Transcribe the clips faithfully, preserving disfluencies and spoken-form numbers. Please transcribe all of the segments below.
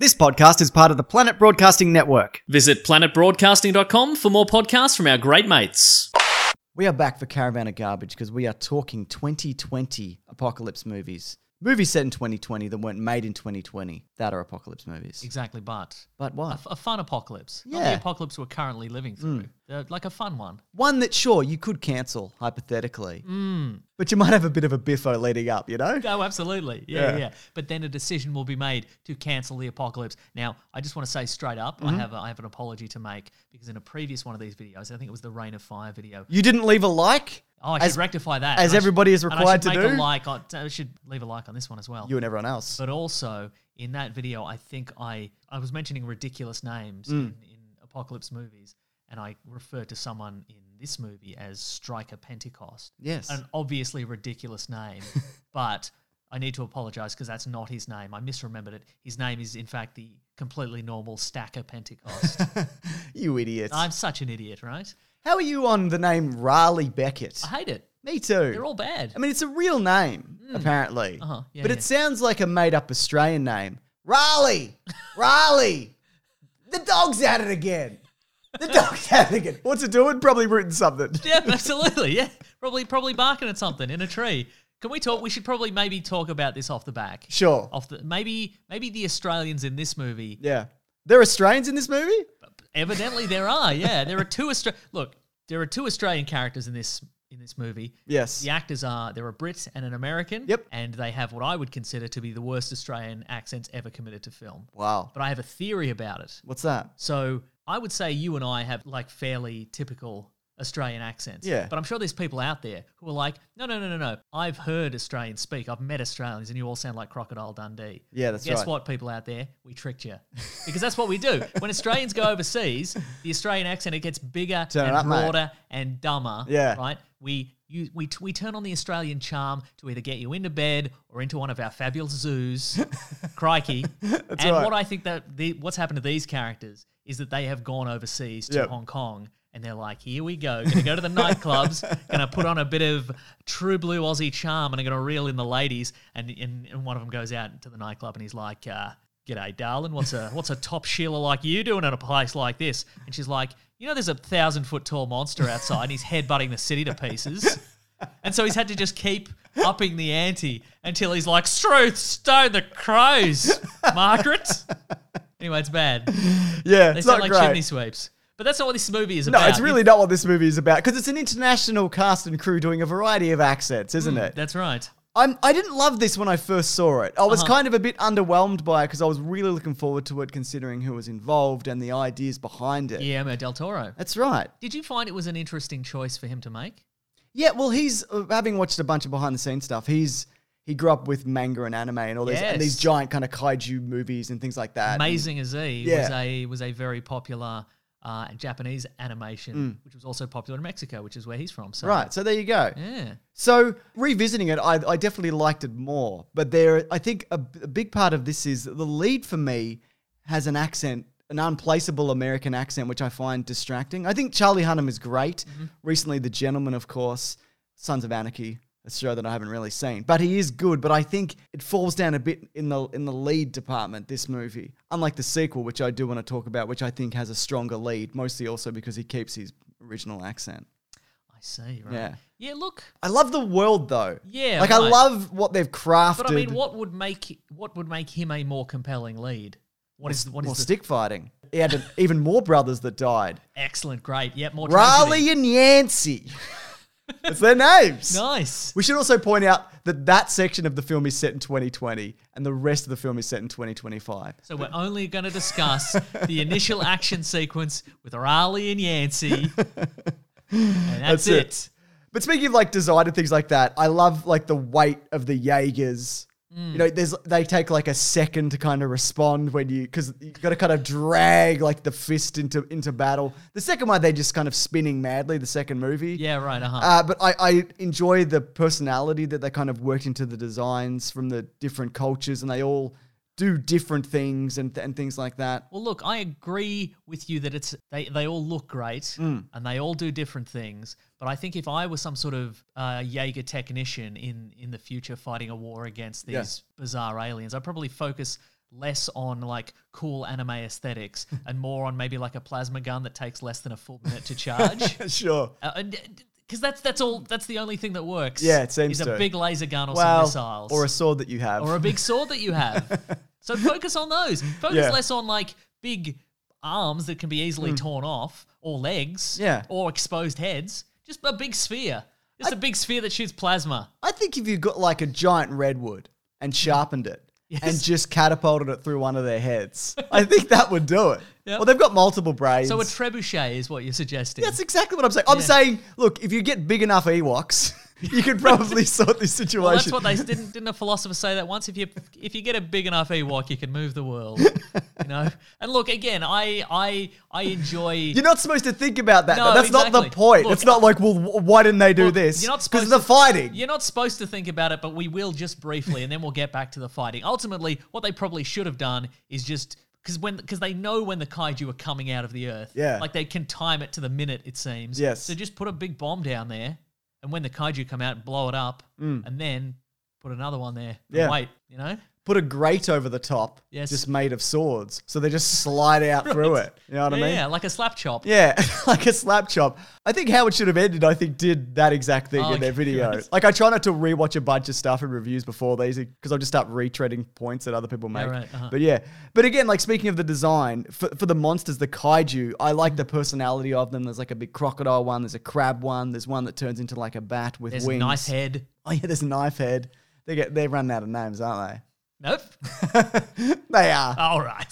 This podcast is part of the Planet Broadcasting Network. Visit planet broadcasting dot com for more podcasts from our great mates. We are back for Caravan of Garbage because we are talking twenty twenty apocalypse movies. Movies set in twenty twenty that weren't made in twenty twenty. That are apocalypse movies. Exactly, but... But what? A, a fun apocalypse. Not Yeah. the apocalypse we're currently living through. Uh, like a fun one. One that, sure, you could cancel, hypothetically. Mm. But you might have a bit of a biffo leading up, you know? Oh, absolutely. Yeah, Yeah. yeah, But then a decision will be made to cancel the apocalypse. Now, I just want to say straight up, I have a, I have an apology to make because in a previous one of these videos, I think it was the Rain of Fire video. You didn't leave a like? Oh, I should as, rectify that. As And I everybody should, is required to and I should do? make a like. On, I should leave a like on this one as well. You and everyone else. But also, in that video, I think I, I was mentioning ridiculous names Mm. in, in apocalypse movies, and I referred to someone in this movie as Striker Pentecost. Yes. An obviously ridiculous name, but I need to apologize because that's not his name. I misremembered it. His name is, in fact, the completely normal Stacker Pentecost. You idiot. I'm such an idiot, right? How are you on the name Riley Beckett? I hate it. Me too. They're all bad. I mean, it's a real name, apparently. Uh-huh. Yeah, but yeah. it sounds like a made-up Australian name. Riley! Riley! The dog's at it again. The dog's at it again. What's it doing? Probably rooting something. Yeah, absolutely. Yeah, probably probably barking at something in a tree. Can we talk? We should probably maybe talk about this off the back. Sure. Off the maybe maybe the Australians in this movie. Yeah. There are Australians in this movie? Evidently, there are. Yeah, there are two Austra- Look, there are two Australian characters in this in this movie. Yes. The actors are there are a Brit and an American. Yep. And they have what I would consider to be the worst Australian accents ever committed to film. Wow. But I have a theory about it. What's that? So I would say you and I have like fairly typical Australian accents. Yeah. But I'm sure there's people out there who are like, no, no, no, no, no. I've heard Australians speak. I've met Australians and you all sound like Crocodile Dundee. Yeah, that's Guess right. what, people out there? We tricked you. Because that's what we do. When Australians go overseas, the Australian accent, it gets bigger Turn it and up, mate. broader and dumber. Yeah. Right? We you, we we turn on the Australian charm to either get you into bed or into one of our fabulous zoos. Crikey. That's and right. what I think that the, what's happened to these characters is that they have gone overseas to Yep. Hong Kong and they're like, here we go. Going to go to the nightclubs, going to put on a bit of true blue Aussie charm and I'm going to reel in the ladies. And, and, and one of them goes out to the nightclub and he's like, uh, g'day, darling. What's a what's a top Sheila like you doing at a place like this? And she's like, you know, there's a thousand foot tall monster outside and he's headbutting the city to pieces. And so he's had to just keep upping the ante until he's like, Struth, stone the crows, Margaret. Anyway, it's bad. Yeah, They it's sound not like great. chimney sweeps. But that's not what this movie is No, about. it's really not what this movie is about because it's an international cast and crew doing a variety of accents, isn't it? That's right. I'm, I didn't love this when I first saw it. I was Uh-huh. kind of a bit underwhelmed by it because I was really looking forward to it considering who was involved and the ideas behind it. Guillermo del Toro. That's right. Did you find it was an interesting choice for him to make? Yeah, well, he's, uh, having watched a bunch of behind the scenes stuff, he's he grew up with manga and anime and all these, and these Yes. giant kind of kaiju movies and things like that. Amazing as he Yeah. was a was a very popular uh, Japanese animation, Mm. which was also popular in Mexico, which is where he's from. So Right, so there you go. yeah. So revisiting it, I, I definitely liked it more. But there, I think a, a big part of this is that the lead for me has an accent, an unplaceable American accent, which I find distracting. I think Charlie Hunnam is great. Mm-hmm. Recently, The Gentleman, of course, Sons of Anarchy, a show that I haven't really seen. But he is good. But I think it falls down a bit in the in the lead department, this movie. Unlike the sequel, which I do want to talk about, which I think has a stronger lead, mostly also because he keeps his original accent. I see. Right. Yeah. Yeah. Look. I love the world though. Yeah, Like I right. love what they've crafted. But I mean, what would make what would make him a more compelling lead? What is what more is the stick fighting. He had an, even more brothers that died. excellent? Great. Yep. More tragedy. Raleigh and Yancey. That's their names. Nice. We should also point out that that section of the film is set in twenty twenty and the rest of the film is set in twenty twenty-five. So we're only going to discuss the initial action sequence with Raleigh and Yancey, and that's, it. But speaking of like design and things like that, I love like the weight of the Jaegers. You know, there's they take like a second to kind of respond when you because you got to kind of drag like the fist into into battle. The second one they're just kind of spinning madly. The second movie, Yeah. Right. Uh huh. Uh, but I, I enjoy the personality that they kind of worked into the designs from the different cultures, and they all do different things and and things like that. Well, look, I agree with you that it's they, they all look great and they all do different things. But I think if I was some sort of uh, Jaeger technician in, in the future fighting a war against these Yeah. bizarre aliens, I'd probably focus less on like cool anime aesthetics and more on maybe like a plasma gun that takes less than a full minute to charge. Sure. Uh, Because that's that's all. That's the only thing that works. Yeah, it seems is to. a big laser gun or Well, some missiles, or a sword that you have. or a big sword that you have. So focus on those. Focus Yeah. less on like big arms that can be easily torn off, or legs, Yeah. or exposed heads. Just a big sphere. Just a big sphere that shoots plasma. I think if you got like a giant redwood and sharpened it Yes. and just catapulted it through one of their heads, I think that would do it. Yep. Well, they've got multiple brains. So a trebuchet is what you're suggesting. That's exactly what I'm saying. I'm Yeah. saying, look, if you get big enough Ewoks, you could probably sort this situation. Well, that's what they didn't. Didn't a philosopher say that once? If you if you get a big enough Ewok, you can move the world. You know. And look, again, I I I enjoy. You're not supposed to think about that. No, though. That's not exactly. the point. Look, it's not like, well, wh- why didn't they do Look, this? You're not Because supposed of the to- fighting. You're not supposed to think about it, but we will just briefly, and then we'll get back to the fighting. Ultimately, what they probably should have done is just because when because they know when the kaiju are coming out of the earth. Yeah. Like they can time it to the minute. It seems. Yes. So just put a big bomb down there, and when the kaiju come out, blow it up, and then put another one there. And Mm. Yeah. Wait. You know. Put a grate over the top, Yes. just made of swords. So they just slide out through it. You know what yeah, I mean? yeah, like a slap chop. Yeah, like a slap chop. I think how it should have ended, I think, did that exact thing Oh, in their okay, video. good. Like, I try not to rewatch a bunch of stuff and reviews before these because I'll just start retreading points that other people make. right, uh-huh. But yeah. But again, like, speaking of the design, for, for the monsters, the kaiju, I like the personality of them. There's like a big crocodile one, there's a crab one, there's one that turns into like a bat with There's wings. knife head. Oh, yeah, there's a knife head. They get, they're running out of names, aren't Nope. they? They are. All right.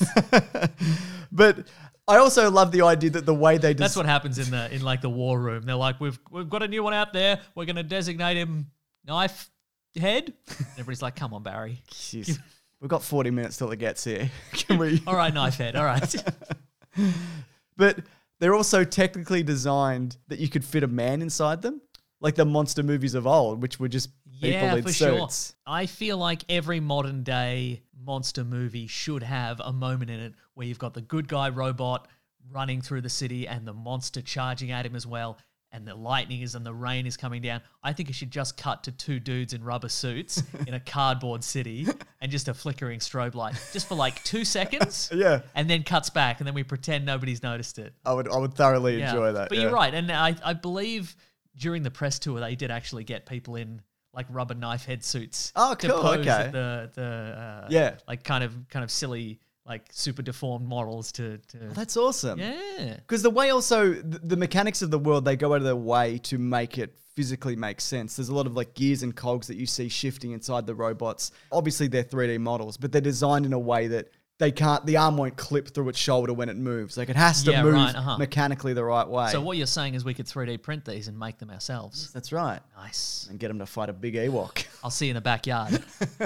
But I also love the idea that the way they That's des- what happens in the in like the war room. They're like, we've we've got a new one out there. We're gonna designate him knife head. Everybody's like, come on, Barry. Jeez. We've got forty minutes till it gets here. Can we? All right, knife head. All right. But they're also technically designed that you could fit a man inside them, like the monster movies of old, which were just people Yeah, in for sure. suits. I feel like every modern day monster movie should have a moment in it where you've got the good guy robot running through the city and the monster charging at him as well, and the lightning is and the rain is coming down. I think it should just cut to two dudes in rubber suits in a cardboard city and just a flickering strobe light just for like two seconds. Yeah. And then cuts back and then we pretend nobody's noticed it. I would, I would thoroughly Yeah. enjoy that. But yeah. you're right. And I, I believe during the press tour, they did actually get people in like rubber knife head suits. Oh, to cool, pose okay. at the, the uh, Yeah. like kind of kind of silly, like super deformed models to, to That's awesome. yeah. Because the way also, the, the mechanics of the world, they go out of their way to make it physically make sense. There's a lot of like gears and cogs that you see shifting inside the robots. Obviously, they're three D models, but they're designed in a way that they can't, the arm won't clip through its shoulder when it moves. Like it has to Yeah, move right, uh-huh. mechanically the right way. So what you're saying is we could three D print these and make them ourselves. That's right. Nice. And get them to fight a big Ewok. I'll see you in the backyard.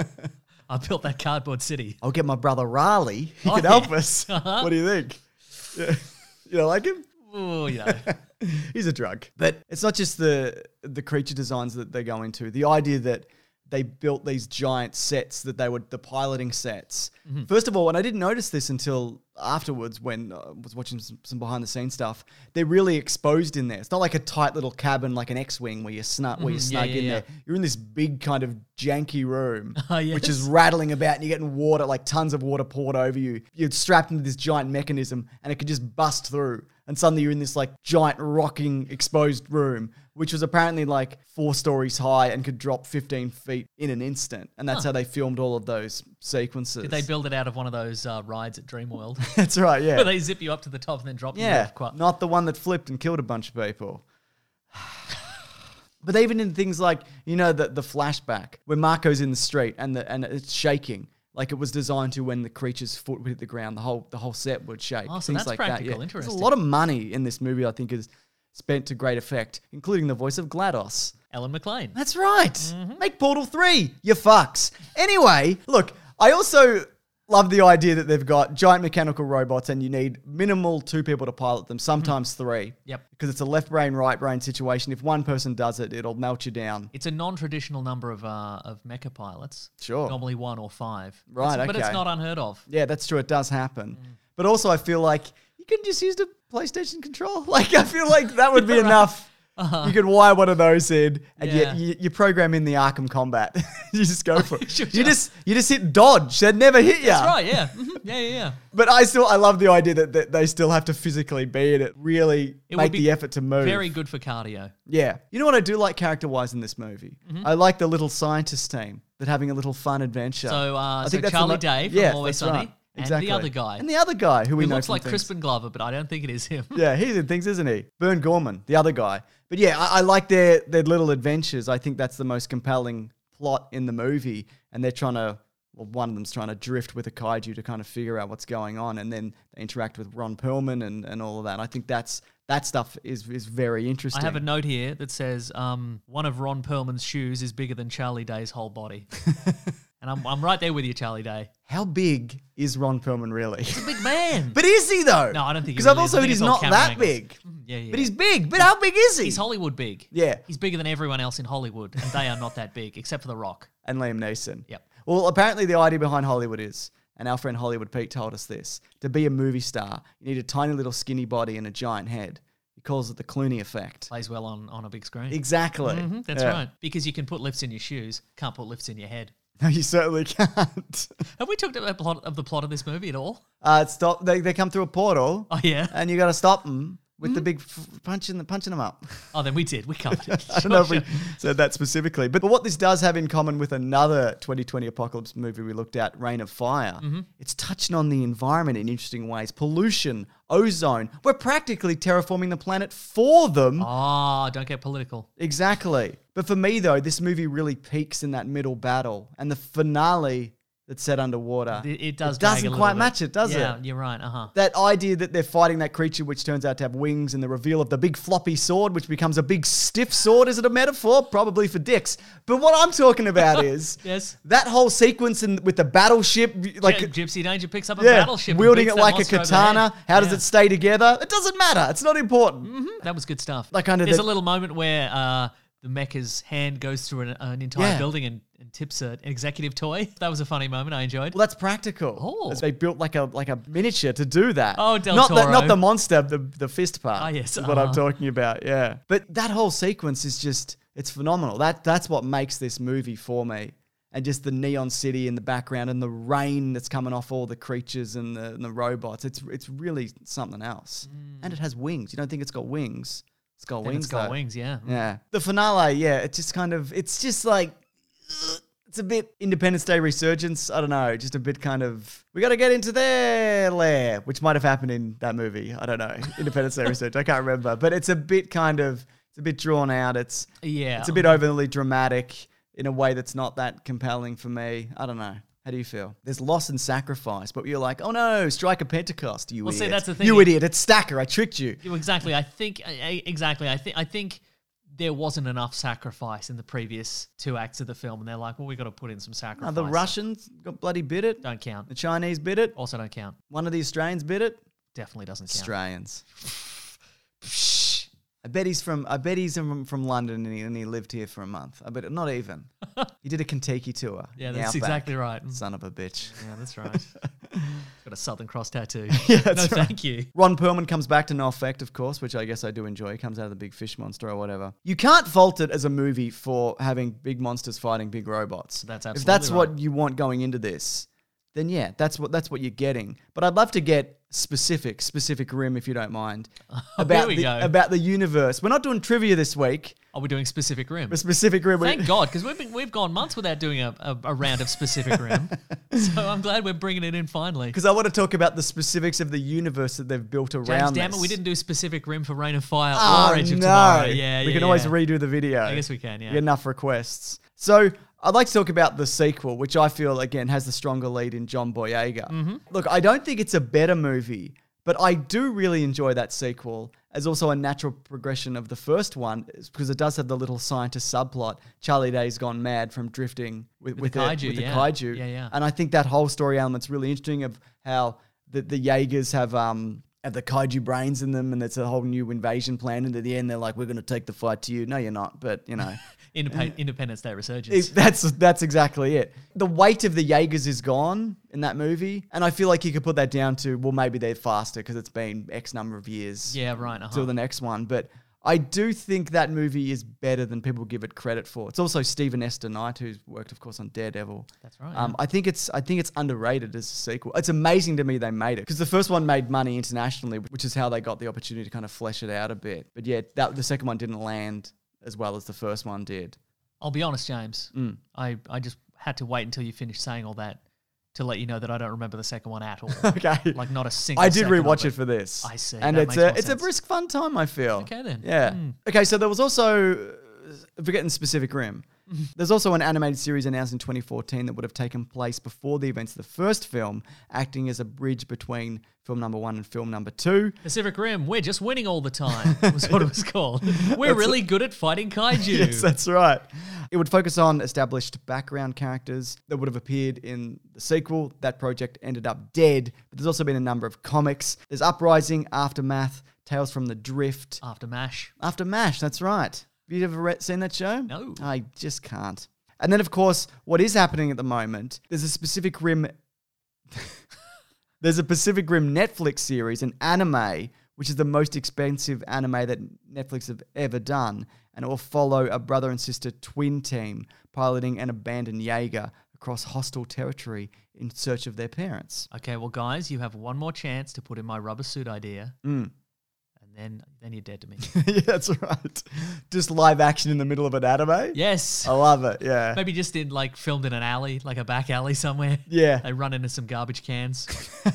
I built that cardboard city. I'll get my brother Raleigh. He Oh, can yeah. help us. Uh-huh. What do you think? Yeah. You don't like him? Oh, you know. He's a drug. But it's not just the the creature designs that they go into. The idea that they built these giant sets that they were the piloting sets. Mm-hmm. First of all, and I didn't notice this until afterwards when I was watching some, some behind the scenes stuff, they're really exposed in there. It's not like a tight little cabin like an X-wing where you're snug, where you're Mhm, yeah, snug yeah, in yeah. there. You're in this big kind of janky room, Oh, which is yes. rattling about, and you're getting water, like tons of water poured over you. You're strapped into this giant mechanism, and it could just bust through. And suddenly you're in this like giant rocking exposed room, which was apparently like four stories high and could drop fifteen feet in an instant. And that's how they filmed all of those sequences. Did they build it out of one of those uh, rides at Dreamworld? That's right, yeah. Where they zip you up to the top and then drop you Yeah, off quite. not the one that flipped and killed a bunch of people. But even in things like, you know, the the flashback where Marco's in the street and the and it's shaking, like it was designed to when the creature's foot would hit the ground, the whole the whole set would shake. Oh, so things that's like practical. that. Yeah. There's Interesting. a lot of money in this movie. I think is spent to great effect, including the voice of GLaDOS. Ellen McLean. That's right. Mm-hmm. Make Portal three, you fucks. Anyway, look, I also love the idea that they've got giant mechanical robots and you need minimal two people to pilot them, sometimes three. Yep. Because it's a left brain, right brain situation. If one person does it, it'll melt you down. It's a non-traditional number of uh, of mecha pilots. Sure. Normally one or five. Right, It's- But it's okay. not unheard of. Yeah, that's true. It does happen. Mm. But also, I feel like you can just use the PlayStation control. Like, I feel like that would be enough Uh-huh. You can wire one of those in, and Yeah. you, you you program in the Arkham Combat. You just go for it. Sure, You sure. just you just hit dodge. They'd never hit you. That's right, yeah. Mhm. Yeah, yeah, yeah. But I still I love the idea that, that they still have to physically be in it. Really It make would be the effort to move. Very good for cardio. Yeah. You know what I do like character wise in this movie? Mm-hmm. I like the little scientist team that having a little fun adventure. So, uh, I so think that's the Charlie mo- Day from Yeah, Always that's Sunny, right. and Exactly. the other guy. And the other guy who we He know looks from like things. Crispin Glover, but I don't think it is him. Yeah, he's in things, isn't he? Bern Gorman, the other guy. But yeah, I, I like their their little adventures. I think that's the most compelling plot in the movie. And they're trying to, well, one of them's trying to drift with a kaiju to kind of figure out what's going on. And then they interact with Ron Perlman and, and all of that. I think that's that stuff is is very interesting. I have a note here that says um, one of Ron Perlman's shoes is bigger than Charlie Day's whole body. And I'm, I'm right there with you, Charlie Day. How big is Ron Perlman really? He's a big man. But is he though? No, I don't think he Because I've really is. also I heard think he's it's all not camera that angles. big. yeah, yeah. But he's big. But how big is he? He's Hollywood big. Yeah. He's bigger than everyone else in Hollywood, and they are not that big, except for The Rock. And Liam Neeson. Yep. Well, apparently the idea behind Hollywood is, and our friend Hollywood Pete told us this, to be a movie star, you need a tiny little skinny body and a giant head. He calls it the Clooney effect. Plays well on, on a big screen. Exactly. Mhm, that's Yeah. right. Because you can put lifts in your shoes, can't put lifts in your head. No, you certainly can't. Have we talked about the plot of the plot of this movie at all? Uh, stop. They, they come through a portal, Oh yeah. and you got to stop them with the big f- punching, the punching them up. Oh, then we did. We covered it. I don't know if we said that specifically, but, but what this does have in common with another twenty twenty apocalypse movie we looked at, Reign of Fire, Mm-hmm. it's touching on the environment in interesting ways. Pollution, ozone. We're practically terraforming the planet for them. Oh, don't get political. Exactly. But for me, though, this movie really peaks in that middle battle, and the finale that's set underwater. It, it does. It drag a doesn't little quite bit. match it, does yeah, it? you're right. Uh huh. That idea that they're fighting that creature which turns out to have wings, and the reveal of the big floppy sword, which becomes a big stiff sword. Is it a metaphor? Probably for dicks. But what I'm talking about is Yes. that whole sequence in, with the battleship, like Yeah, Gypsy Danger picks up a yeah, battleship, and wielding beats it that like a monster over the katana. head. How does Yeah. it stay together? It doesn't matter. It's not important. That was good stuff. Like under There's the- a little moment where uh, the mecha's hand goes through an, an entire Yeah. building and, and tips a, an executive toy. That was a funny moment. I enjoyed. Well, that's practical. Oh. As they built like a like a miniature to do that. Oh, Del not the, Toro. not the monster, the the fist part. Ah, yes, is what I'm uh-huh. talking about. Yeah, but that whole sequence is just it's phenomenal. That that's what makes this movie for me. And just the neon city in the background and the rain that's coming off all the creatures and the, and the robots. It's it's really something else. And it has wings. You don't think it's got wings? It's got Then wings. it's got though. wings, yeah. Yeah. The finale, yeah, it's just kind of, it's just like, ugh, it's a bit Independence Day resurgence. I don't know, just a bit kind of, we got to get into their lair, which might have happened in that movie. I don't know. Independence Day resurgence. I can't remember. But it's a bit kind of, it's a bit drawn out. It's, Yeah. it's a bit overly dramatic in a way that's not that compelling for me. I don't know. How do you feel? There's loss and sacrifice, but you're like, oh no, strike a Pentecost, you Well, see, idiot. that's the thing. You idiot. It's Stacker. I tricked you. Yeah, exactly. I think I- I- exactly. I think I think there wasn't enough sacrifice in the previous two acts of the film, and they're like, "Well, we got to put in some No, sacrifice." the Russians got bloody bit it. don't count. The Chinese bit it. Also, don't count. One of the Australians bit it. Definitely doesn't count. Australians. I bet he's from. I bet he's from, from London and he, and he lived here for a month. I bet not even. He did a Kentucky tour. Yeah, in the that's outback. exactly right. Son of a bitch. Yeah, that's right. Got a Southern Cross tattoo. Yeah, that's no, right. thank you. Ron Perlman comes back to no effect, of course, which I guess I do enjoy. He comes out of the big fish monster or whatever. You can't fault it as a movie for having big monsters fighting big robots. That's If absolutely that's right. what you want going into this, then yeah, that's what that's what you're getting. But I'd love to get specific, specific rim, if you don't mind, about we the go. about the universe. We're not doing trivia this week. Are we doing specific rim? A specific rim. Thank God, because we've been we've gone months without doing a, a, a round of specific rim. So I'm glad we're bringing it in finally. Because I want to talk about the specifics of the universe that they've built around James, damn this. it, we didn't do specific rim for Rain of Fire Oh, or Edge of no. Tomorrow. Yeah, we yeah, can always yeah. redo the video. I guess we can, yeah. Get enough requests. So I'd like to talk about the sequel, which I feel, again, has the stronger lead in John Boyega. Mm-hmm. Look, I don't think it's a better movie, but I do really enjoy that sequel as also a natural progression of the first one, because it does have the little scientist subplot. Charlie Day's gone mad from drifting with, with, the it- kaiju, with the yeah. kaiju. Yeah, yeah. And I think that whole story element's really interesting of how the, the Jaegers have... um. have the kaiju brains in them, and it's a whole new invasion plan. And at the end, they're like, "We're going to take the fight to you." No, you're not. But you know, Indep- Independence Day resurgence. it, that's that's exactly it. The weight of the Jaegers is gone in that movie, and I feel like you could put that down to, well, maybe they're faster because it's been X number of years yeah, right. Uh-huh. till the next one. But I do think that movie is better than people give it credit for. It's also Stephen Esther Knight, who's worked, of course, on Daredevil. That's right. Um, I think it's I think it's underrated as a sequel. It's amazing to me they made it because the first one made money internationally, which is how they got the opportunity to kind of flesh it out a bit. But yeah, that the second one didn't land as well as the first one did. I'll be honest, James. Mm. I, I just had to wait until you finished saying all that to let you know that I don't remember the second one at all. Okay. Like not a single I did second of rewatch it for this. I see. And That it's makes a more it's a sense. brisk fun time, I feel. Okay then. Yeah. Mm. Okay, so there was also, uh, forgetting Pacific Rim, there's also an animated series announced in twenty fourteen that would have taken place before the events of the first film, acting as a bridge between film number one and film number two. Pacific Rim, we're just winning all the time, was what it was called. We're really good at fighting kaiju. Yes, that's right. It would focus on established background characters that would have appeared in the sequel. That project ended up dead, but there's also been a number of comics. There's Uprising, Aftermath, Tales from the Drift. After MASH. After MASH, that's right. Have you ever re- seen that show? No. I just can't. And then, of course, what is happening at the moment, there's a Pacific Rim... there's a Pacific Rim Netflix series, an anime, which is the most expensive anime that Netflix have ever done. And it will follow a brother and sister twin team piloting an abandoned Jaeger across hostile territory in search of their parents. Okay, well, guys, you have one more chance to put in my rubber suit idea. Mm. And then, then you're dead to me. Yeah, that's right. Just live action in the middle of an anime? Yes. I love it, yeah. Maybe just in like filmed in an alley, like a back alley somewhere. Yeah. They run into some garbage cans.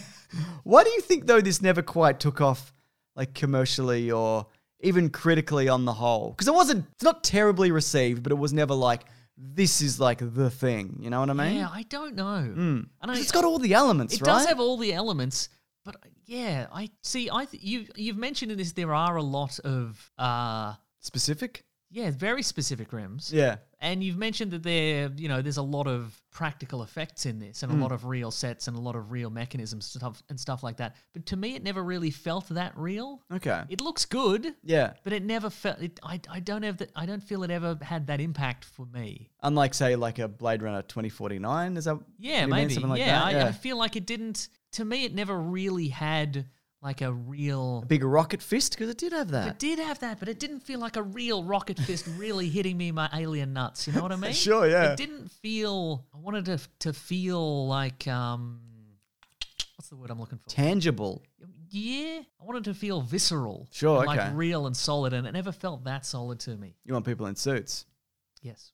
Why do you think, though, this never quite took off, like, commercially or even critically on the whole? Because it wasn't, it's not terribly received, but it was never like, this is like the thing. You know what I mean? Yeah, I don't know. Mm. And I, It's got all the elements, it right? does have all the elements, but yeah, I see. I th- you you've mentioned in this there are a lot of uh Specific? yeah, very specific rims. Yeah. And you've mentioned that there, you know, there's a lot of practical effects in this and a Mm. lot of real sets and a lot of real mechanisms stuff and stuff like that. But to me, it never really felt that real. Okay. It looks good, Yeah. but it never felt. It, I I don't have that. I don't feel it ever had that impact for me. Unlike, say, like a Blade Runner twenty forty-nine, is that Yeah, what you mean? maybe. Something like yeah, that? I, I feel like it didn't. To me, it never really had like a real. A big rocket fist? Because it did have that. It did have that, but it didn't feel like a real rocket fist really hitting me in my alien nuts. You know what I mean? Sure, yeah. It didn't feel. I wanted to to feel like um, what's the word I'm looking for? Tangible. Yeah, I wanted to feel visceral. Sure, and okay. Like real and solid, and it never felt that solid to me. You want people in suits? Yes.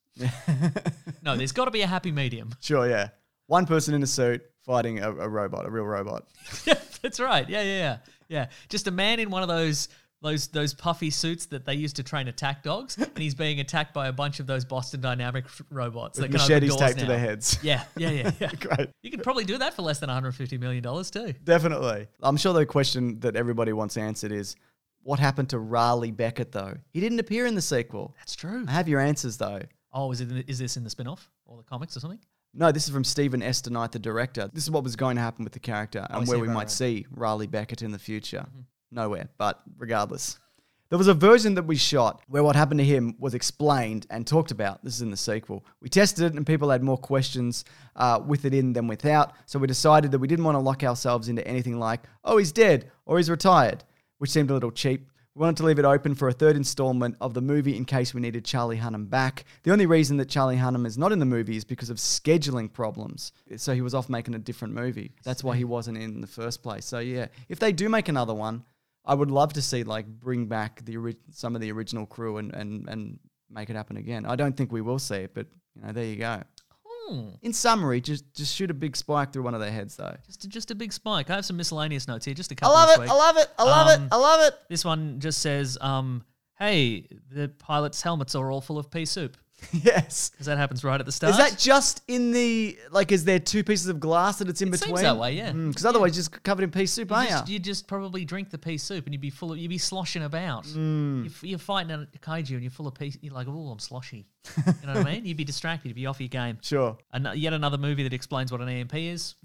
No, there's got to be a happy medium. Sure, yeah. One person in a suit fighting a, a robot, a real robot. Yeah, that's right. Yeah, yeah, yeah, yeah. Just a man in one of those those those puffy suits that they used to train attack dogs, and he's being attacked by a bunch of those Boston Dynamic f- robots With that can open machetes doors taped to now. their heads. Yeah, yeah, yeah, yeah. Great. You could probably do that for less than one hundred fifty million dollars too. Definitely. I'm sure the question that everybody wants answered is, what happened to Raleigh Beckett, though? He didn't appear in the sequel. That's true. I have your answers, though. Oh, is it? Is this in the spin-off or the comics or something? No, this is from Stephen Esther Knight, the director. This is what was going to happen with the character and I see, where we right, might right. see Raleigh Beckett in the future. Nowhere, but regardless. There was a version that we shot where what happened to him was explained and talked about. This is in the sequel. We tested it and people had more questions uh, with it in than without. So we decided that we didn't want to lock ourselves into anything like, oh, he's dead or he's retired, which seemed a little cheap. We wanted to leave it open for a third installment of the movie in case we needed Charlie Hunnam back. The only reason that Charlie Hunnam is not in the movie is because of scheduling problems. So he was off making a different movie. That's why he wasn't in the first place. So yeah, if they do make another one, I would love to see like bring back the ori- some of the original crew and, and, and make it happen again. I don't think we will see it, but you know, there you go. Hmm. In summary, just just shoot a big spike through one of their heads though. Just, just a big spike. I have some miscellaneous notes here. Just a I couple. love this it. week. I love it. I love Um, it. I love it. This one just says, um, "Hey, the pilots' helmets are all full of pea soup." Yes. Because that happens right at the start. Is that just in the, like, is there two pieces of glass that it's in It between? seems that way, yeah. Because otherwise you're just covered in pea soup, you aren't just, you? you just probably drink the pea soup and you'd be full of, you'd be sloshing about. Mm. You're, f- you're fighting a kaiju and you're full of pea. You're like, oh, I'm sloshy. You know what I mean? You'd be distracted. You'd be off your game. Sure. An- yet another movie that explains what an E M P is. Yeah.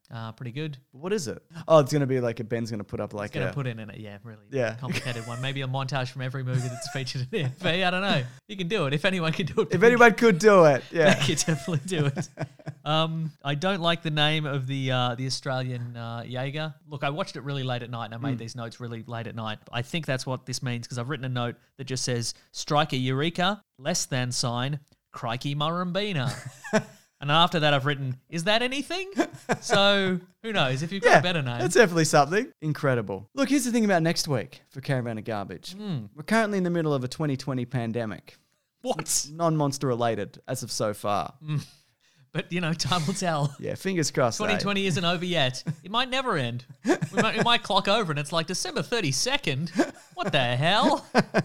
Uh, pretty good. What is it? Oh, it's going to be like a Ben's going to put up like Gonna a... put in it, yeah, really Yeah. complicated one. Maybe a montage from every movie that's featured in it. But I don't know. You can do it. If anyone can do it. If anyone could do it, yeah. They could definitely do it. Um, I don't like the name of the uh, the Australian uh, Jaeger. Look, I watched it really late at night and I made Mm. these notes really late at night. I think that's what this means because I've written a note that just says, Striker Eureka, less than sign, Crikey Murrumbina. And after that, I've written, is that anything? So who knows? If you've got Yeah, a better name. that's definitely something. Incredible. Look, here's the thing about next week for Caravan of Garbage. Hmm. We're currently in the middle of a twenty twenty pandemic. What? Non-monster related as of so far. But, you know, time will tell. Yeah, fingers crossed. twenty eh? twenty isn't over yet. It might never end. We might, it might clock over and it's like December thirty-second. What the hell?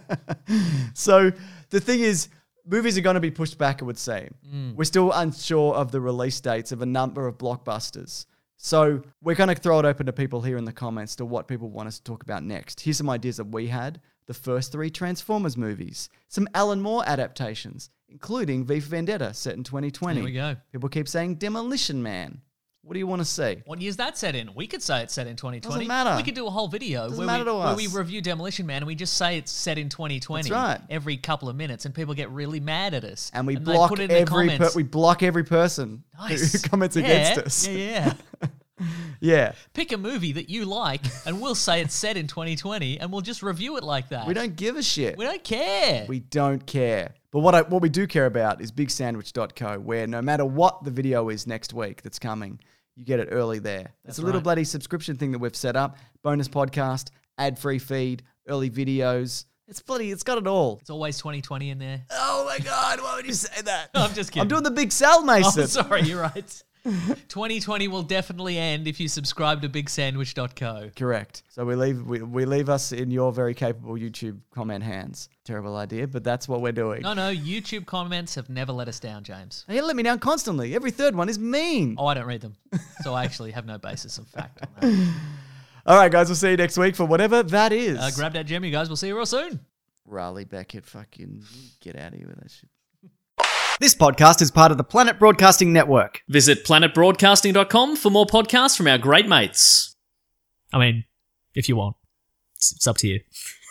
So the thing is, movies are going to be pushed back, I would say. Mm. We're still unsure of the release dates of a number of blockbusters. So we're going to throw it open to people here in the comments to what people want us to talk about next. Here's some ideas that we had. The first three Transformers movies. Some Alan Moore adaptations, including V for Vendetta, set in twenty twenty. There we go. People keep saying Demolition Man. What do you want to see? What year's that set in? We could say it's set in twenty twenty. Doesn't matter. We could do a whole video Doesn't where, matter we, to where us. we review Demolition Man and we just say it's set in twenty twenty That's right. every couple of minutes and people get really mad at us. And we they block put it in the every per- comments. we block every person Nice. who comments Yeah, against us. Yeah, yeah. Yeah. Pick a movie that you like and we'll say it's set in twenty twenty and we'll just review it like that. We don't give a shit. We don't care. We don't care. But what I, what we do care about is big sandwich dot co, where no matter what the video is next week that's coming, you get it early there. It's a little right. bloody subscription thing that we've set up. Bonus podcast, ad-free feed, early videos. It's bloody, it's got it all. It's always twenty twenty in there. Oh my God, why would you say that? I'm just kidding. I'm doing the big Sal Mason. Oh, sorry, you're right. twenty twenty will definitely end if you subscribe to big sandwich dot co. Correct. So we leave we, we leave us in your very capable YouTube comment hands. Terrible idea, but that's what we're doing. No, no, YouTube comments have never let us down, James. They let me down constantly. Every third one is mean. Oh, I don't read them. So I actually have no basis of fact on that. All right, guys, we'll see you next week for whatever that is. Uh, grab that gem, you guys. We'll see you real soon. Raleigh Beckett, fucking get out of here with that shit. This podcast is part of the Planet Broadcasting Network. Visit planet broadcasting dot com for more podcasts from our great mates. I mean, if you want. It's, it's up to you.